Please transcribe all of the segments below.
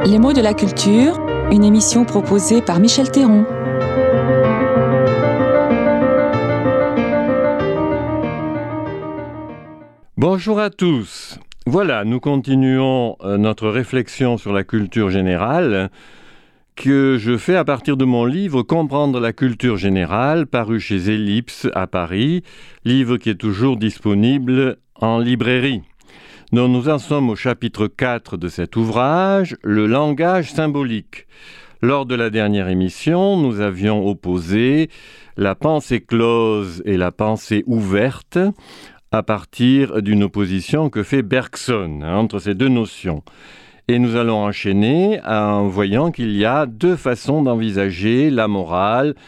Les mots de la culture, une émission proposée par Michel Théron. Bonjour à tous. Voilà, nous continuons notre réflexion sur la culture générale que je fais à partir de mon livre « Comprendre la culture générale » paru chez Ellipse à Paris, livre qui est toujours disponible en librairie. Donc, nous en sommes au chapitre 4 de cet ouvrage, le langage symbolique. Lors de la dernière émission, nous avions opposé la pensée close et la pensée ouverte à partir d'une opposition que fait Bergson entre ces deux notions. Et nous allons enchaîner en voyant qu'il y a deux façons d'envisager la morale,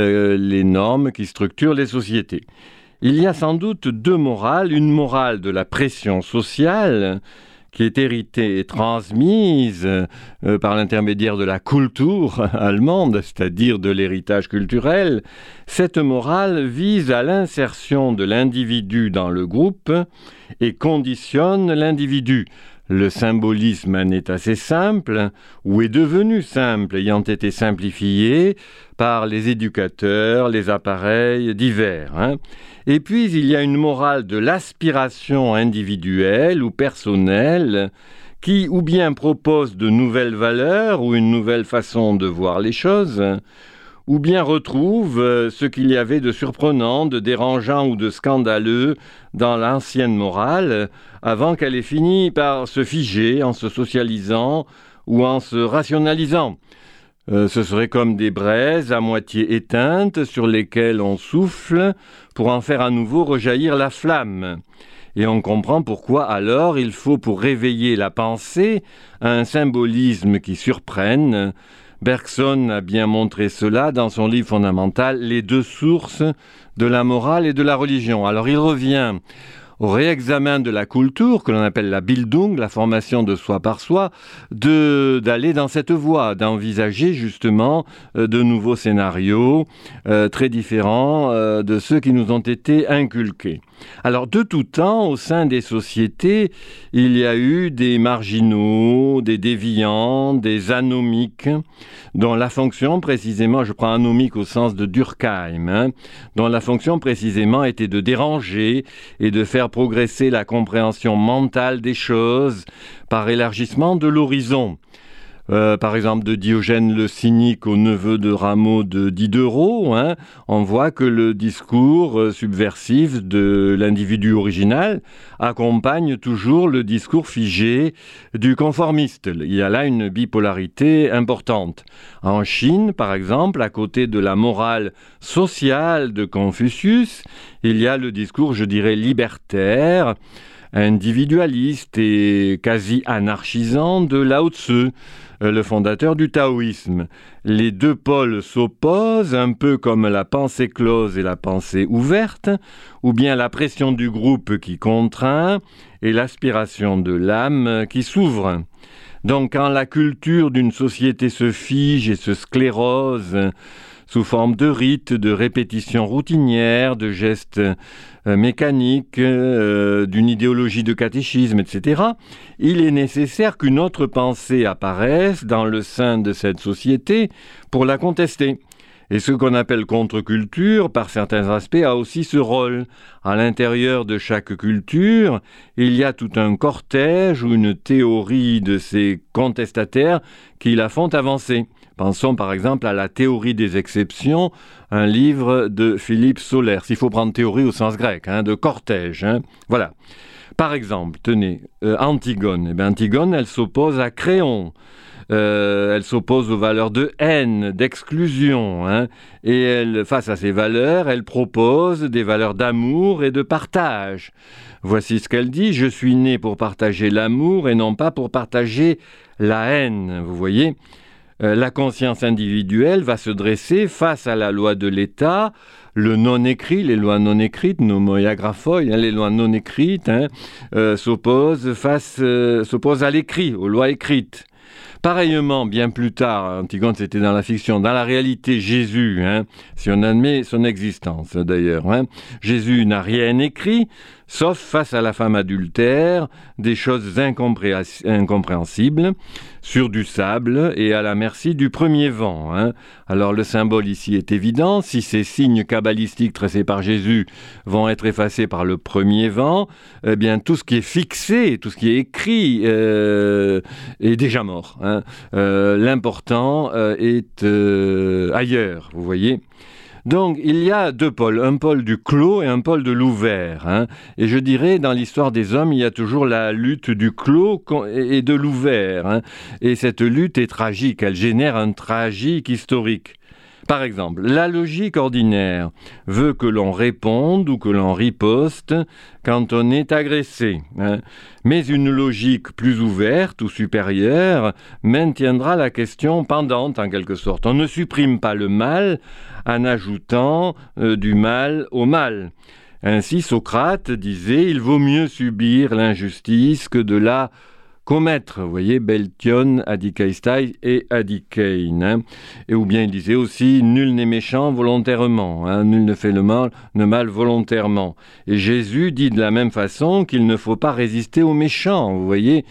les normes qui structurent les sociétés. Il y a sans doute deux morales, une morale de la pression sociale qui est héritée et transmise par l'intermédiaire de la Kultur allemande, c'est-à-dire de l'héritage culturel. Cette morale vise à l'insertion de l'individu dans le groupe et conditionne l'individu. Le symbolisme en est assez simple, ou est devenu simple, ayant été simplifié par les éducateurs, les appareils divers. Et puis, il y a une morale de l'aspiration individuelle ou personnelle qui ou bien propose de nouvelles valeurs ou une nouvelle façon de voir les choses, ou bien retrouve ce qu'il y avait de surprenant, de dérangeant ou de scandaleux dans l'ancienne morale, avant qu'elle ait fini par se figer en se socialisant ou en se rationalisant. Ce serait comme des braises à moitié éteintes sur lesquelles on souffle pour en faire à nouveau rejaillir la flamme. Et on comprend pourquoi alors il faut, pour réveiller la pensée, un symbolisme qui surprenne. Bergson a bien montré cela dans son livre fondamental « Les deux sources de la morale et de la religion ». Alors il revient au réexamen de la Kultur, que l'on appelle la Bildung, la formation de soi par soi, d'aller dans cette voie, d'envisager justement de nouveaux scénarios très différents de ceux qui nous ont été inculqués. Alors, de tout temps, au sein des sociétés, il y a eu des marginaux, des déviants, des anomiques, dont la fonction précisément, je prends anomique au sens de Durkheim, dont la fonction précisément était de déranger et de faire progresser la compréhension mentale des choses par élargissement de l'horizon. Par exemple, de Diogène le Cynique au neveu de Rameau de Diderot, on voit que le discours subversif de l'individu original accompagne toujours le discours figé du conformiste. Il y a là une bipolarité importante. En Chine, par exemple, à côté de la morale sociale de Confucius, il y a le discours, je dirais, libertaire, individualiste et quasi anarchisant de Lao Tzu, le fondateur du taoïsme. Les deux pôles s'opposent, un peu comme la pensée close et la pensée ouverte, ou bien la pression du groupe qui contraint et l'aspiration de l'âme qui s'ouvre. Donc quand la culture d'une société se fige et se sclérose sous forme de rites, de répétitions routinières, de gestes mécaniques, d'une idéologie de catéchisme, etc., il est nécessaire qu'une autre pensée apparaisse dans le sein de cette société pour la contester. Et ce qu'on appelle contre-culture, par certains aspects, a aussi ce rôle. À l'intérieur de chaque culture, il y a tout un cortège ou une théorie de ces contestataires qui la font avancer. Pensons par exemple à la théorie des exceptions, un livre de Philippe Sollers. Il faut prendre théorie au sens grec, de cortège. Voilà. Par exemple, tenez, Antigone. Antigone, elle s'oppose à Créon. Elle s'oppose aux valeurs de haine, d'exclusion. Et elle, face à ces valeurs, elle propose des valeurs d'amour et de partage. Voici ce qu'elle dit: « Je suis né pour partager l'amour et non pas pour partager la haine. » Vous voyez ? La conscience individuelle va se dresser face à la loi de l'État, le non-écrit, les lois non écrites, nomoia graphoi, les lois non écrites, s'opposent à l'écrit, aux lois écrites. Pareillement, bien plus tard, Antigone c'était dans la fiction, dans la réalité Jésus, si on admet son existence d'ailleurs, Jésus n'a rien écrit, sauf face à la femme adultère, des choses incompréhensibles, sur du sable et à la merci du premier vent. Alors le symbole ici est évident, si ces signes kabbalistiques tracés par Jésus vont être effacés par le premier vent, eh bien tout ce qui est fixé, tout ce qui est écrit est déjà mort. L'important est ailleurs, vous voyez. Donc, il y a deux pôles, un pôle du clos et un pôle de l'ouvert. Et je dirais, dans l'histoire des hommes, il y a toujours la lutte du clos et de l'ouvert. Et cette lutte est tragique, elle génère un tragique historique. Par exemple, la logique ordinaire veut que l'on réponde ou que l'on riposte quand on est agressé. Mais une logique plus ouverte ou supérieure maintiendra la question pendante en quelque sorte. On ne supprime pas le mal en ajoutant du mal au mal. Ainsi, Socrate disait « Il vaut mieux subir l'injustice que de la commettre », vous voyez, Beltion, adikaistai et adikein. Et ou bien il disait aussi, nul n'est méchant volontairement, nul ne fait le mal volontairement. Et Jésus dit de la même façon qu'il ne faut pas résister aux méchants, vous voyez.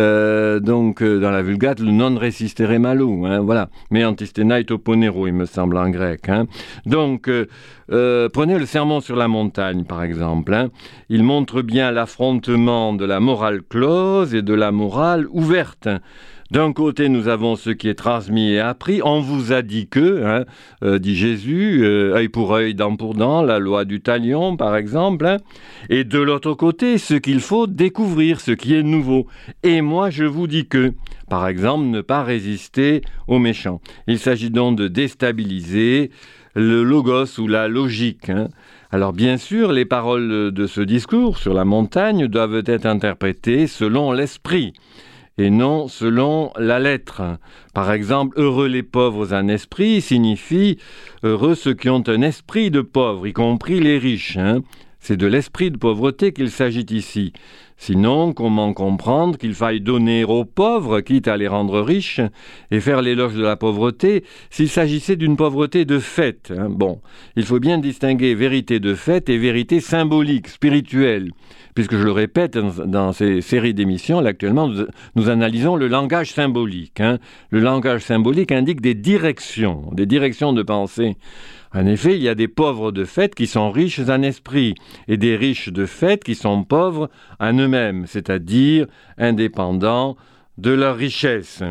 Donc, dans la Vulgate, le non resistere malum, voilà. Mais antistenai toponero, il me semble, en grec. Donc, prenez le sermon sur la montagne, par exemple. Il montre bien l'affrontement de la morale close et de la morale ouverte. D'un côté, nous avons ce qui est transmis et appris. On vous a dit que, dit Jésus, œil pour œil, dent pour dent, la loi du talion, par exemple. Et de l'autre côté, ce qu'il faut découvrir, ce qui est nouveau. Et moi, je vous dis que, par exemple, ne pas résister aux méchants. Il s'agit donc de déstabiliser le logos ou la logique. Alors bien sûr, les paroles de ce discours sur la montagne doivent être interprétées selon l'esprit et non selon la lettre. Par exemple, heureux les pauvres en esprit signifie heureux ceux qui ont un esprit de pauvre, y compris les riches. C'est de l'esprit de pauvreté qu'il s'agit ici. Sinon, comment comprendre qu'il faille donner aux pauvres, quitte à les rendre riches, et faire l'éloge de la pauvreté, s'il s'agissait d'une pauvreté de fait. Bon, il faut bien distinguer vérité de fait et vérité symbolique, spirituelle. Puisque je le répète, dans ces séries d'émissions, là, actuellement, nous analysons le langage symbolique. Le langage symbolique indique des directions de pensée. En effet, il y a des pauvres de fait qui sont riches en esprit et des riches de fait qui sont pauvres en eux-mêmes, c'est-à-dire indépendants de leur richesse.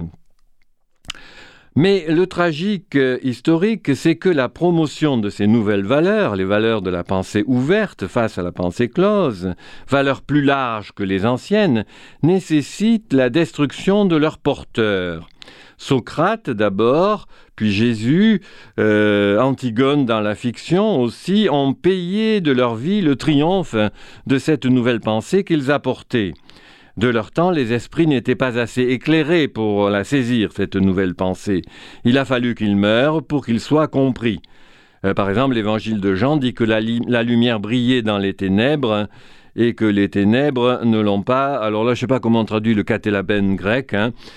Mais le tragique historique, c'est que la promotion de ces nouvelles valeurs, les valeurs de la pensée ouverte face à la pensée close, valeurs plus larges que les anciennes, nécessite la destruction de leurs porteurs. Socrate d'abord, puis Jésus, Antigone dans la fiction aussi, ont payé de leur vie le triomphe de cette nouvelle pensée qu'ils apportaient. De leur temps, les esprits n'étaient pas assez éclairés pour la saisir, cette nouvelle pensée. Il a fallu qu'ils meurent pour qu'ils soient compris. Par exemple, l'évangile de Jean dit que la lumière brillait dans les ténèbres et que les ténèbres ne l'ont pas... Alors là, je ne sais pas comment on traduit le katélaben grec.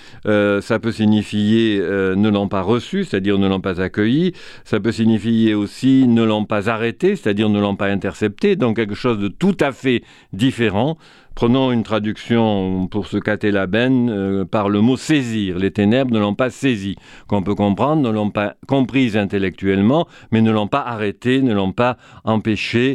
Ça peut signifier ne l'ont pas reçu, c'est-à-dire ne l'ont pas accueilli. Ça peut signifier aussi ne l'ont pas arrêté, c'est-à-dire ne l'ont pas intercepté. Donc quelque chose de tout à fait différent. Prenons une traduction pour ce katélaben par le mot « saisir ». Les ténèbres ne l'ont pas saisi, qu'on peut comprendre, ne l'ont pas comprise intellectuellement, mais ne l'ont pas arrêté, ne l'ont pas empêché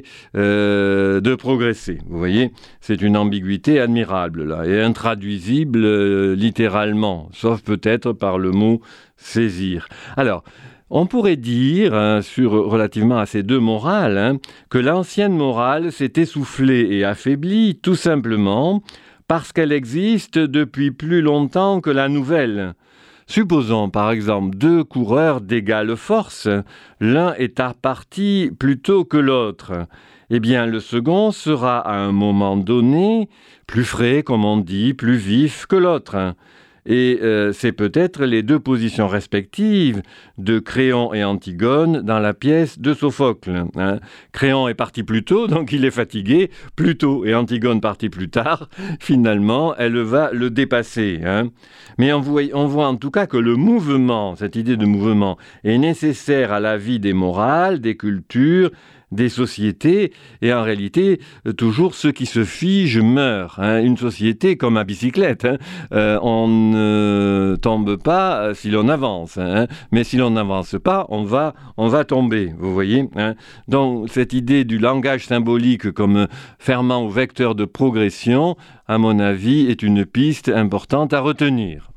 de progresser. Vous voyez, c'est une ambiguïté admirable, là, et intraduisible littéralement, sauf peut-être par le mot « saisir ». Alors, on pourrait dire, relativement à ces deux morales, que l'ancienne morale s'est essoufflée et affaiblie tout simplement parce qu'elle existe depuis plus longtemps que la nouvelle. Supposons par exemple deux coureurs d'égale force, l'un est à partie plutôt que l'autre. Eh bien le second sera à un moment donné plus frais, comme on dit, plus vif que l'autre. Et c'est peut-être les deux positions respectives de Créon et Antigone dans la pièce de Sophocle. Créon est parti plus tôt, donc il est fatigué plus tôt, et Antigone parti plus tard, finalement, elle va le dépasser. Mais on voit en tout cas que le mouvement, cette idée de mouvement, est nécessaire à la vie des morales, des cultures, des sociétés, et en réalité, toujours ceux qui se figent meurent. Une société comme à bicyclette, on ne tombe pas si l'on avance, mais si l'on n'avance pas, on va tomber, vous voyez. Donc cette idée du langage symbolique comme ferment ou vecteur de progression, à mon avis, est une piste importante à retenir.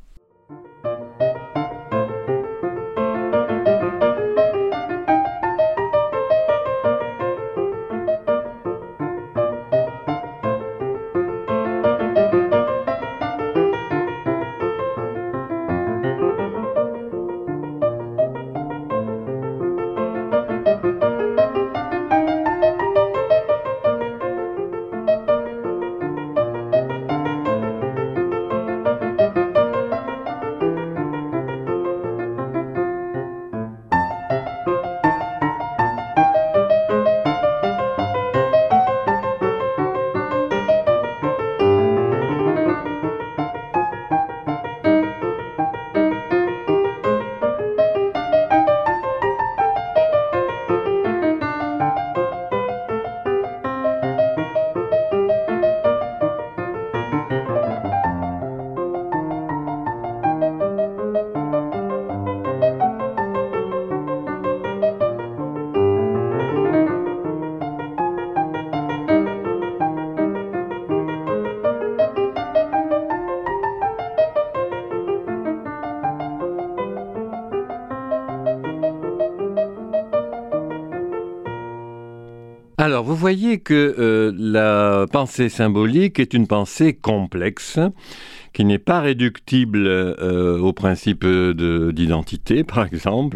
Alors, vous voyez que la pensée symbolique est une pensée complexe, qui n'est pas réductible au principe d'identité, par exemple.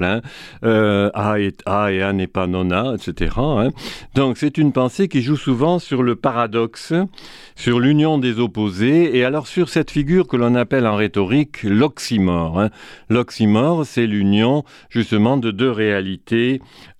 A est A et A n'est pas non A, etc. Donc, c'est une pensée qui joue souvent sur le paradoxe, sur l'union des opposés, et alors sur cette figure que l'on appelle en rhétorique l'oxymore. L'oxymore, c'est l'union, justement, de deux réalités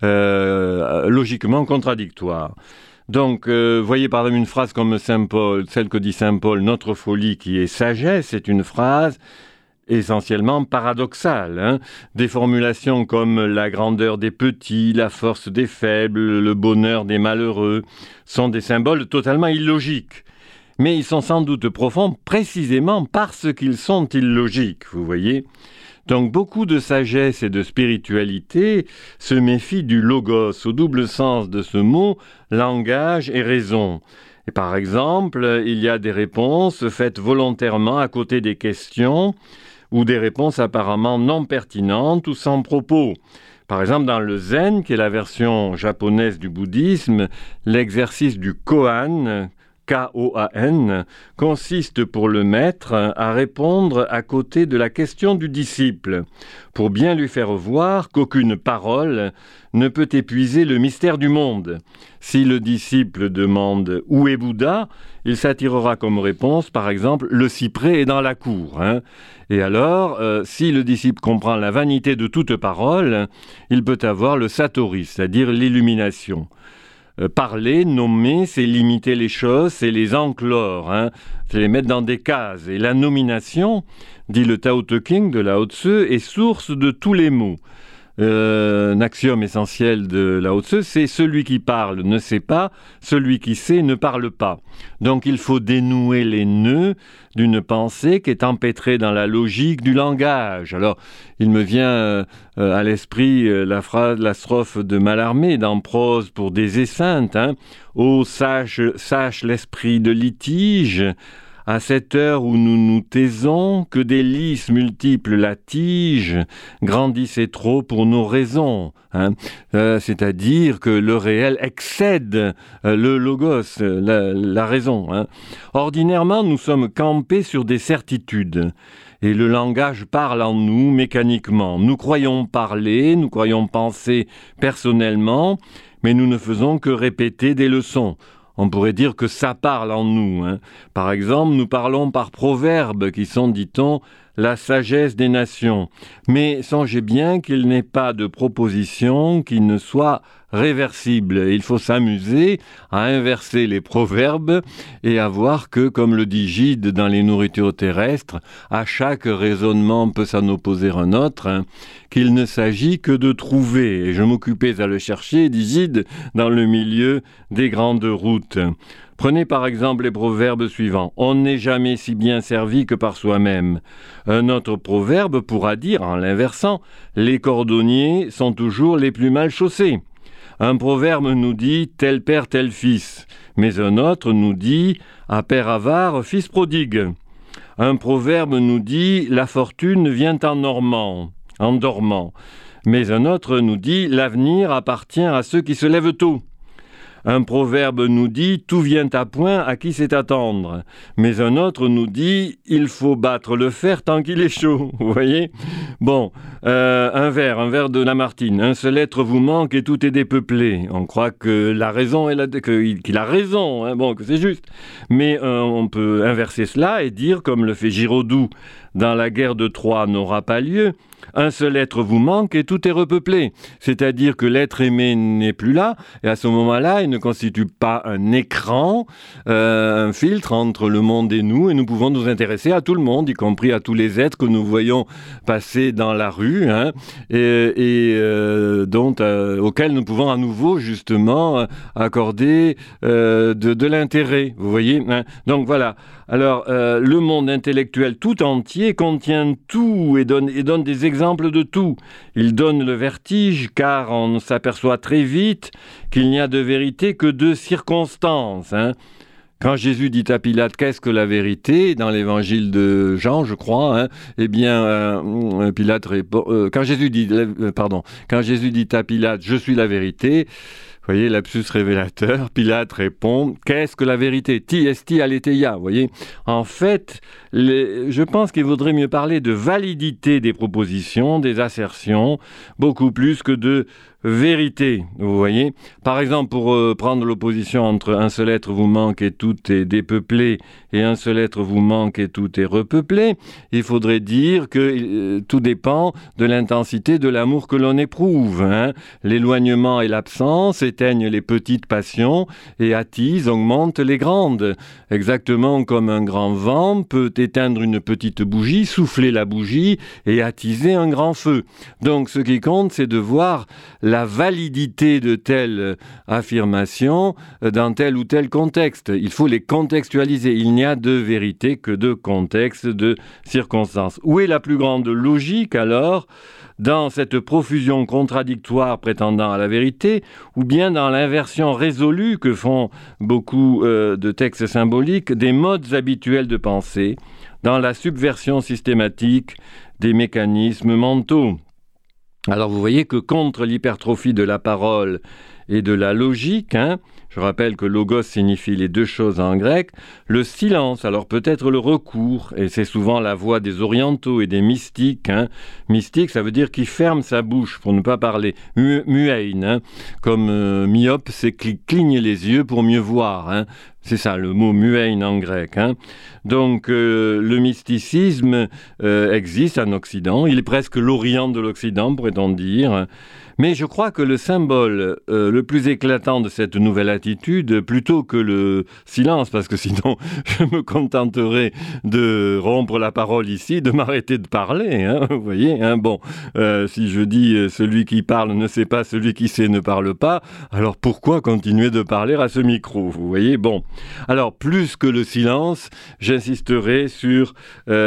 logiquement contradictoires. Donc, voyez par exemple une phrase comme Saint Paul, celle que dit Saint Paul, notre folie qui est sagesse, c'est une phrase essentiellement paradoxale. Des formulations comme la grandeur des petits, la force des faibles, le bonheur des malheureux, sont des symboles totalement illogiques. Mais ils sont sans doute profonds précisément parce qu'ils sont illogiques, vous voyez. Donc beaucoup de sagesse et de spiritualité se méfient du logos, au double sens de ce mot, langage et raison. Et par exemple, il y a des réponses faites volontairement à côté des questions, ou des réponses apparemment non pertinentes ou sans propos. Par exemple, dans le zen, qui est la version japonaise du bouddhisme, l'exercice du koan, K-O-A-N, consiste pour le maître à répondre à côté de la question du disciple, pour bien lui faire voir qu'aucune parole ne peut épuiser le mystère du monde. Si le disciple demande « Où est Bouddha ?», il s'attirera comme réponse, par exemple, « Le cyprès est dans la cour ». Et alors, si le disciple comprend la vanité de toute parole, il peut avoir le satori, c'est-à-dire l'illumination. Parler, nommer, c'est limiter les choses, c'est les enclore, c'est les mettre dans des cases. Et la nomination, dit le Tao Te Ching de Lao Tzu, est source de tous les mots. Un axiome essentiel de Lao Tzu, c'est celui qui parle ne sait pas, celui qui sait ne parle pas. Donc il faut dénouer les nœuds d'une pensée qui est empêtrée dans la logique du langage. Alors il me vient à l'esprit la strophe de Mallarmé dans Prose pour des esseintes. Ô sache l'esprit de litige, à cette heure où nous nous taisons, que des lys multiples la tige, grandissez trop pour nos raisons. C'est-à-dire que le réel excède le logos, la raison. Ordinairement, nous sommes campés sur des certitudes. Et le langage parle en nous mécaniquement. Nous croyons parler, nous croyons penser personnellement, mais nous ne faisons que répéter des leçons. On pourrait dire que ça parle en nous. Par exemple, nous parlons par proverbes qui sont, dit-on, la sagesse des nations. Mais songez bien qu'il n'est pas de proposition qui ne soit réversible. Il faut s'amuser à inverser les proverbes et à voir que, comme le dit Gide dans les nourritures terrestres, à chaque raisonnement peut s'en opposer un autre, qu'il ne s'agit que de trouver. Et je m'occupais à le chercher, dit Gide, dans le milieu des grandes routes. Prenez par exemple les proverbes suivants. « On n'est jamais si bien servi que par soi-même ». Un autre proverbe pourra dire, en l'inversant, « Les cordonniers sont toujours les plus mal chaussés ». Un proverbe nous dit « tel père, tel fils », mais un autre nous dit « à père avare, fils prodigue ». Un proverbe nous dit « la fortune vient en dormant », mais un autre nous dit « l'avenir appartient à ceux qui se lèvent tôt ». Un proverbe nous dit « tout vient à point à qui sait attendre », mais un autre nous dit « il faut battre le fer tant qu'il est chaud ». Vous voyez ? Bon, un vers de Lamartine. Un seul être vous manque et tout est dépeuplé. On croit que qu'il a raison, hein, bon, que c'est juste. Mais on peut inverser cela et dire, comme le fait Giraudoux dans La guerre de Troie n'aura pas lieu, un seul être vous manque et tout est repeuplé. C'est-à-dire que l'être aimé n'est plus là, et à ce moment-là, il ne constitue pas un écran, un filtre entre le monde et nous pouvons nous intéresser à tout le monde, y compris à tous les êtres que nous voyons passer dans la rue, hein, auxquels nous pouvons à nouveau, justement, accorder de l'intérêt, vous voyez, hein. Donc voilà. Alors, le monde intellectuel tout entier contient tout et donne des exemples de tout. Il donne le vertige car on s'aperçoit très vite qu'il n'y a de vérité que de circonstances, hein. Quand Jésus dit à Pilate « Qu'est-ce que la vérité ?» dans l'évangile de Jean, je crois, hein, eh bien, Pilate répond... quand Jésus dit à Pilate « Je suis la vérité », vous voyez, lapsus révélateur, Pilate répond « Qu'est-ce que la vérité ?» Ti esti aletheia, vous voyez. En fait, je pense qu'il vaudrait mieux parler de validité des propositions, des assertions, beaucoup plus que de vérité, vous voyez. Par exemple, pour prendre l'opposition entre un seul être vous manque et tout est dépeuplé et un seul être vous manque et tout est repeuplé, il faudrait dire que tout dépend de l'intensité de l'amour que l'on éprouve, hein. L'éloignement et l'absence éteignent les petites passions et attisent, augmentent les grandes. Exactement comme un grand vent peut éteindre une petite bougie, souffler la bougie et attiser un grand feu. Donc ce qui compte, c'est de voir la validité de telle affirmation dans tel ou tel contexte. Il faut les contextualiser. Il n'y a de vérité que de contexte, de circonstances. Où est la plus grande logique alors dans cette profusion contradictoire prétendant à la vérité, ou bien dans l'inversion résolue que font beaucoup de textes symboliques des modes habituels de pensée, dans la subversion systématique des mécanismes mentaux. Alors vous voyez que contre l'hypertrophie de la parole et de la logique, hein, je rappelle que logos signifie les deux choses en grec, le silence, alors peut-être le recours, et c'est souvent la voix des orientaux et des mystiques, hein. Mystique, ça veut dire qui ferme sa bouche pour ne pas parler. Muein, hein, comme myope, c'est qui cligne les yeux pour mieux voir, hein. C'est ça, le mot muein en grec, hein. Donc, le mysticisme existe en Occident. Il est presque l'Orient de l'Occident, pourrait-on dire. Mais je crois que le symbole le plus éclatant de cette nouvelle attitude, plutôt que le silence, parce que sinon je me contenterai de rompre la parole ici, de m'arrêter de parler, hein, vous voyez, hein, bon, si je dis celui qui parle ne sait pas, celui qui sait ne parle pas, alors pourquoi continuer de parler à ce micro, vous voyez, bon. Alors, plus que le silence, j'insisterai sur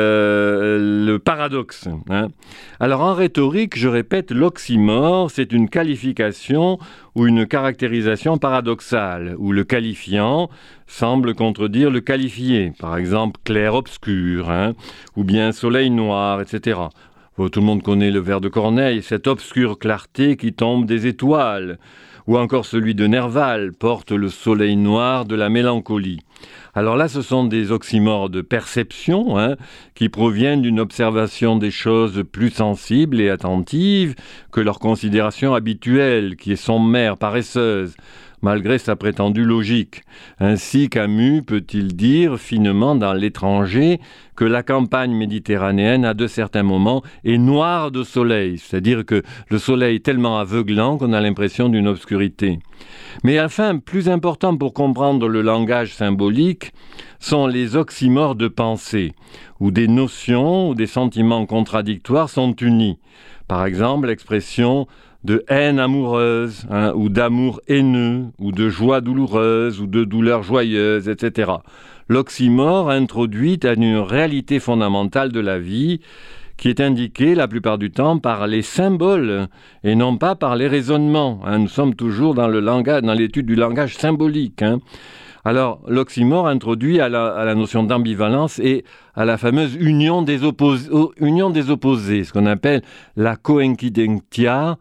le paradoxe, hein. Alors, en rhétorique, je répète, l'oxymore, c'est une qualification ou une caractérisation paradoxale, où le qualifiant semble contredire le qualifié. Par exemple, clair-obscur, hein, ou bien soleil-noir, etc. Bon, tout le monde connaît le vers de Corneille, cette obscure clarté qui tombe des étoiles. Ou encore celui de Nerval, porte le soleil noir de la mélancolie. Alors là, ce sont des oxymores de perception, hein, qui proviennent d'une observation des choses plus sensibles et attentives que leur considération habituelle, qui est sommaire, paresseuse. malgré sa prétendue logique. Ainsi Camus peut-il dire finement dans L'Étranger que la campagne méditerranéenne, à de certains moments, est noire de soleil, c'est-à-dire que le soleil est tellement aveuglant qu'on a l'impression d'une obscurité. Mais enfin, plus important pour comprendre le langage symbolique, sont les oxymores de pensée, où des notions ou des sentiments contradictoires sont unis. Par exemple, l'expression de haine amoureuse, ou d'amour haineux, ou de joie douloureuse, ou de douleur joyeuse, etc. L'oxymore introduit à une réalité fondamentale de la vie qui est indiquée la plupart du temps par les symboles et non pas par les raisonnements. Nous sommes toujours dans l'étude du langage symbolique. Alors, l'oxymore introduit à la notion d'ambivalence et à la fameuse union des opposés, ce qu'on appelle la coincidentia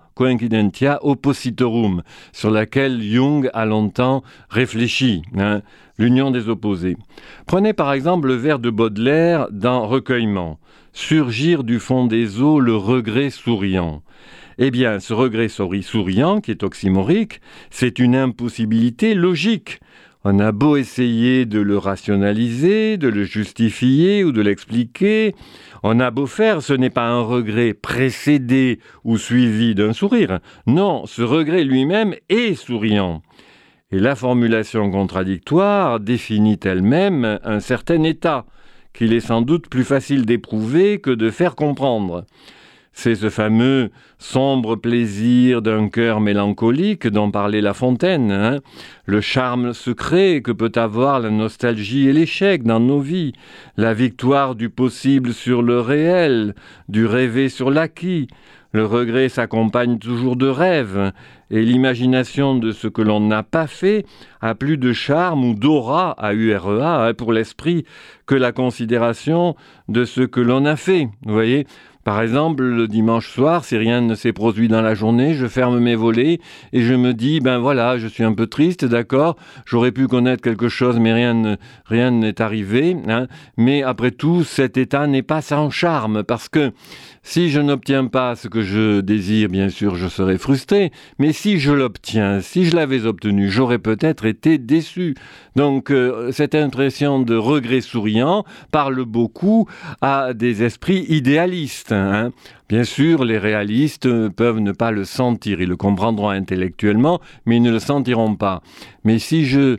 oppositorum, sur laquelle Jung a longtemps réfléchi, l'union des opposés. Prenez par exemple le vers de Baudelaire dans Recueillement. « Surgir du fond des eaux le regret souriant ». Eh bien, ce regret souriant, qui est oxymorique, c'est une impossibilité logique. On a beau essayer de le rationaliser, de le justifier ou de l'expliquer, on a beau faire, ce n'est pas un regret précédé ou suivi d'un sourire. Non, ce regret lui-même est souriant. Et la formulation contradictoire définit elle-même un certain état, qu'il est sans doute plus facile d'éprouver que de faire comprendre. C'est ce fameux sombre plaisir d'un cœur mélancolique dont parlait La Fontaine, le charme secret que peut avoir la nostalgie et l'échec dans nos vies, la victoire du possible sur le réel, du rêvé sur l'acquis. Le regret s'accompagne toujours de rêves, et l'imagination de ce que l'on n'a pas fait a plus de charme ou d'aura, A-U-R-E-A, pour l'esprit, que la considération de ce que l'on a fait. Vous voyez ? Par exemple, le dimanche soir, si rien ne s'est produit dans la journée, je ferme mes volets et je me dis, ben voilà, je suis un peu triste, d'accord, j'aurais pu connaître quelque chose, mais rien n'est arrivé. Mais après tout, cet état n'est pas sans charme, parce que si je n'obtiens pas ce que je désire, bien sûr, je serai frustré, mais si je l'obtiens, si je l'avais obtenu, j'aurais peut-être été déçu. Donc, cette impression de regret souriant parle beaucoup à des esprits idéalistes. Bien sûr, les réalistes peuvent ne pas le sentir, ils le comprendront intellectuellement, mais ils ne le sentiront pas. Mais si je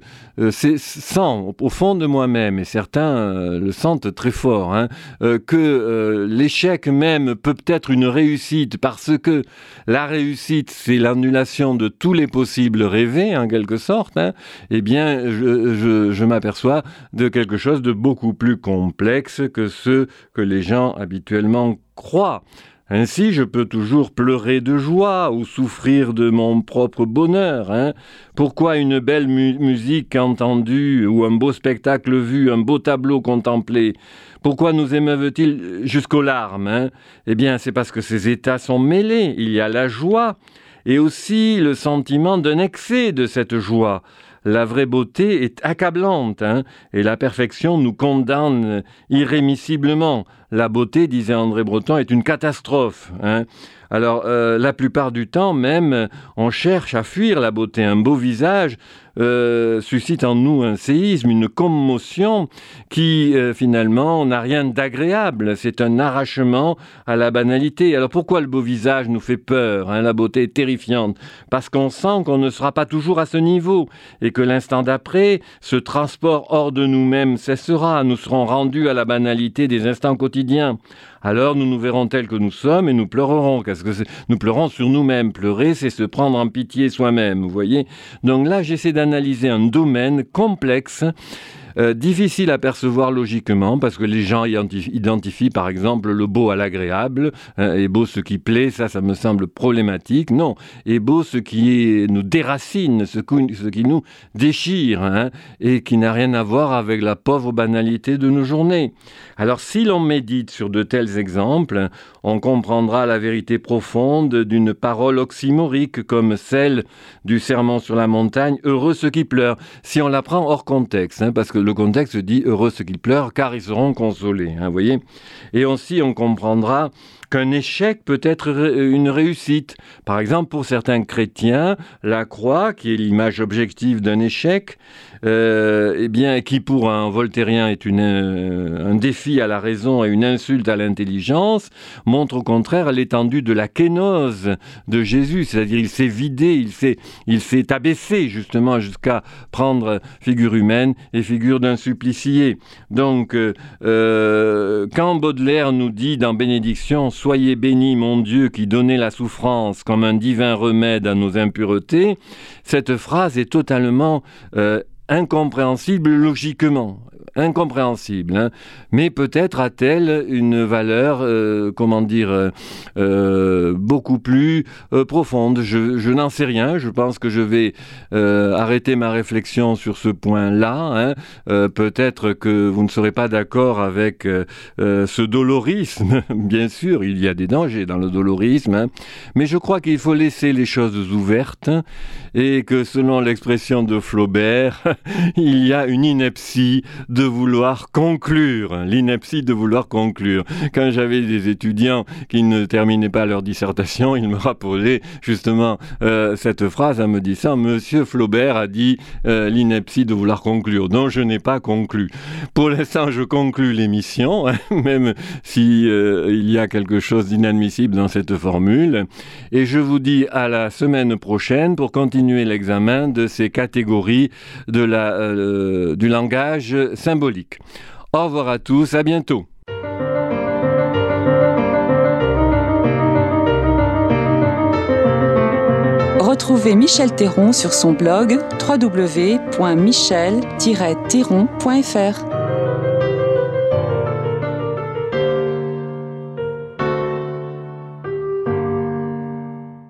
sens au fond de moi-même, et certains le sentent très fort, que l'échec même peut être une réussite, parce que la réussite, c'est l'annulation de tous les possibles rêvés, en quelque sorte, eh bien, je m'aperçois de quelque chose de beaucoup plus complexe que ce que les gens habituellement croient. Ainsi, je peux toujours pleurer de joie ou souffrir de mon propre bonheur. Pourquoi une belle musique entendue ou un beau spectacle vu, un beau tableau contemplé? Pourquoi nous émeuvent-ils jusqu'aux larmes? Eh bien, c'est parce que ces états sont mêlés. Il y a la joie et aussi le sentiment d'un excès de cette joie. La vraie beauté est accablante, et la perfection nous condamne irrémissiblement. La beauté, disait André Breton, est une catastrophe. Alors, la plupart du temps même, on cherche à fuir la beauté. Un beau visage suscite en nous un séisme, une commotion qui, finalement, n'a rien d'agréable. C'est un arrachement à la banalité. Alors, pourquoi le beau visage nous fait peur? La beauté est terrifiante. Parce qu'on sent qu'on ne sera pas toujours à ce niveau et que l'instant d'après, ce transport hors de nous-mêmes cessera. Nous serons rendus à la banalité des instants quotidiens. Alors nous nous verrons tels que nous sommes et nous pleurerons. Nous pleurons sur nous-mêmes. Pleurer, c'est se prendre en pitié soi-même, vous voyez. Donc là, j'essaie d'analyser un domaine complexe, difficile à percevoir logiquement, parce que les gens identifient par exemple le beau à l'agréable, et beau ce qui plaît, ça me semble problématique. Non, et beau ce qui nous déracine, ce qui nous déchire, et qui n'a rien à voir avec la pauvre banalité de nos journées. Alors si l'on médite sur de tels exemples, on comprendra la vérité profonde d'une parole oxymorique comme celle du sermon sur la montagne, heureux ceux qui pleurent, si on la prend hors contexte, parce que le contexte dit heureux ceux qui pleurent car ils seront consolés, vous voyez. Et aussi on comprendra qu'un échec peut être une réussite. Par exemple, pour certains chrétiens, la croix, qui est l'image objective d'un échec, qui pour un voltairien est un défi à la raison et une insulte à l'intelligence, montre au contraire l'étendue de la kénose de Jésus, c'est-à-dire il s'est vidé, il s'est abaissé justement jusqu'à prendre figure humaine et figure d'un supplicié. Donc, quand Baudelaire nous dit dans Bénédiction « Soyez béni, mon Dieu, qui donnez la souffrance comme un divin remède à nos impuretés », cette phrase est totalement incompréhensible logiquement. Incompréhensible, hein. Mais peut-être a-t-elle une valeur, beaucoup plus profonde. Je n'en sais rien. Je pense que je vais arrêter ma réflexion sur ce point-là. Hein. Peut-être que vous ne serez pas d'accord avec ce dolorisme. Bien sûr, il y a des dangers dans le dolorisme, hein. Mais je crois qu'il faut laisser les choses ouvertes et que, selon l'expression de Flaubert, il y a une ineptie de vouloir conclure, l'ineptie de vouloir conclure. Quand j'avais des étudiants qui ne terminaient pas leur dissertation, ils me rappelaient justement cette phrase en me disant « Monsieur Flaubert a dit l'ineptie de vouloir conclure », dont je n'ai pas conclu. Pour l'instant, je conclus l'émission, hein, même si il y a quelque chose d'inadmissible dans cette formule. Et je vous dis à la semaine prochaine pour continuer l'examen de ces catégories du langage symbolique. Au revoir à tous, à bientôt. Retrouvez Michel Théron sur son blog www.michel-théron.fr.